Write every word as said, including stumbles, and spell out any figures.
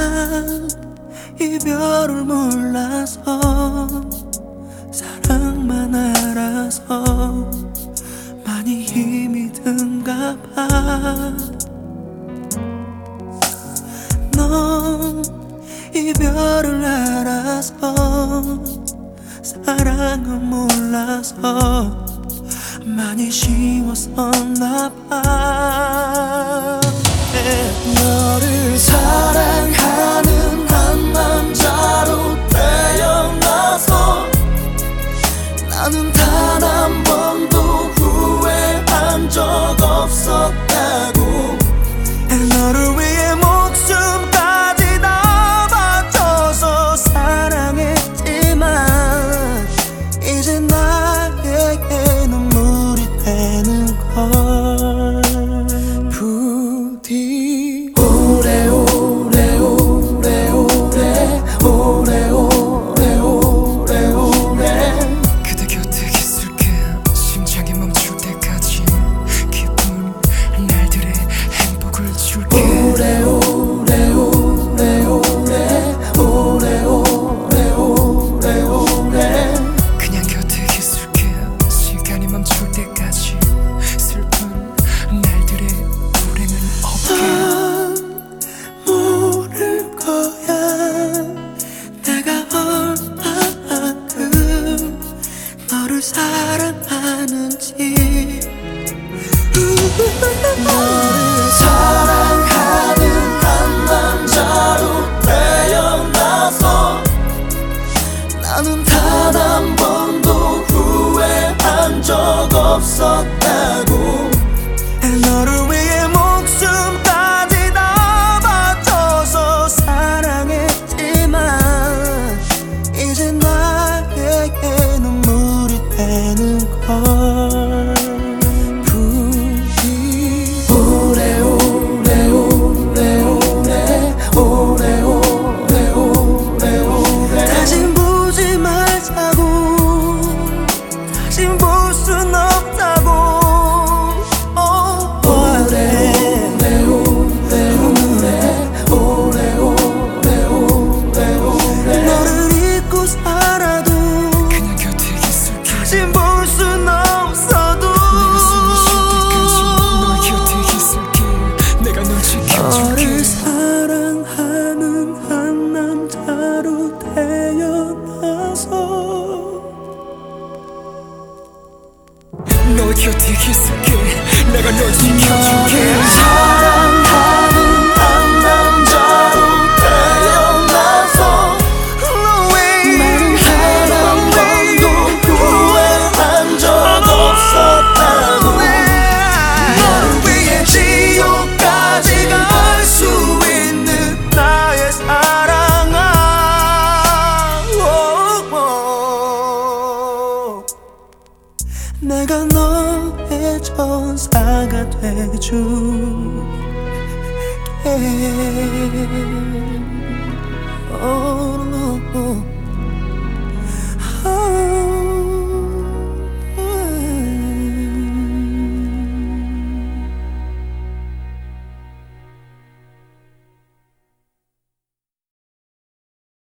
난 이별을 몰라서 사랑만 알아서 많이 힘이 든가 봐. 넌 이별을 알아서 사랑은 몰라서 많이 쉬웠었나 봐. 너를 사랑하는 한 남자로 태어나서 나는 단 한 번도 후회한 적 없었다고. 너를 위해 목숨까지 다 바쳐서 사랑했지만 이제 나에게 눈물이 되는 걸. 부디 오래오래 오래오래 오래오래 오래오래 그대 곁에 있을게. 심장이 멈출 때까지 기쁜 날들의 행복을 줄게. 오래오래 오래오래 오래오래 오래오래 그냥 곁에 있을게. 시간이 멈출 때까지 슬픈 날들의 불행은 없게. 넌 모를 거야 내가 얼마만큼 너를 사랑하는지. 너를 사랑하는 한 남자로 태어나서 나는 단 한 번도 후회한 적 없었다고. 너를 위해 목숨까지 다 바쳐서 사랑했지만 이제 나에게 눈물이 되는 걸. 부디 오래오래 오래오래 오래오래 오래오래 다신 보지 말자고. 다신 볼 순 없다고. 너를 잊고 살아도 그냥 곁에 있을게. 다신 볼 순 없어도 내가 숨을 쉴 때까지 널 곁에 있을게. 내가 널 지켜줄게. 너를 사랑하는 한 남자로 태어나서 널 곁에 있을게. 내가 널 지켜줄게. 너를 사랑하는 한 남자로 태어나서 나는 단 한 번도 후회한 적 없었다고. 너를 위해 지옥까지 갈 수 있는 나의 사랑아. 내가 너의 전사가 돼줄게.